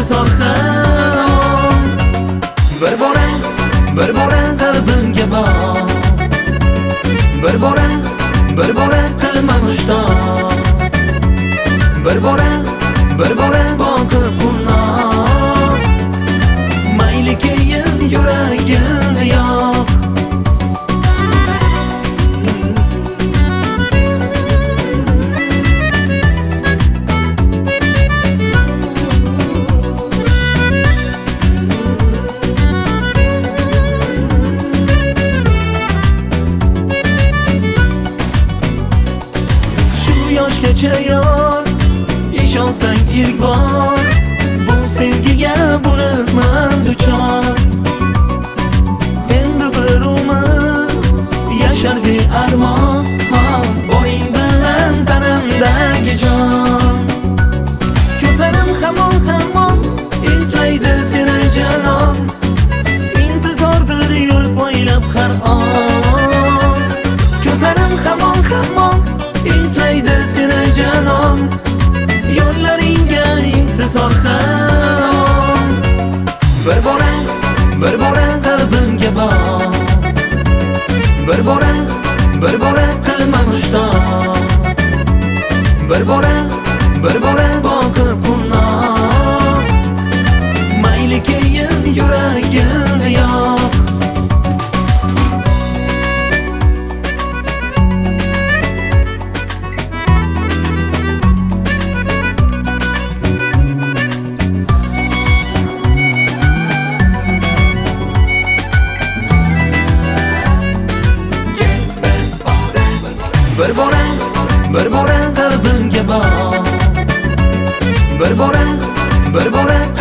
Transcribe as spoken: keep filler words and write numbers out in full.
intizor ham. Bir bora, bir bora qalbimga bor, bir bora, bir bora qilma mushtoq, bir bora, bir bora boqib quvnoq, mayli keyin yuragimni yoq. Yoshgacha yor, ishonsang ilk bor, bu sevgiga bo'libman duchor. Endi bir umr yashar bearmon, boring bilan tanamdagi jon. Ko'zlarim hamon hamon eslaydi seni janon, intizordir yo'l poylab har on. Ko'zlarim hamon hamon eslaydi seni janon, yo'llaringga intizor ham. Bir bora, bir bora qalbimga bor, bir bora, bir bora qilma mushtoq, bir bora, bir bora boqib quvnoq, mayli keyin yuragimni yoq. Bir bora, bir bora qalbimga bor, bir bora, bir bora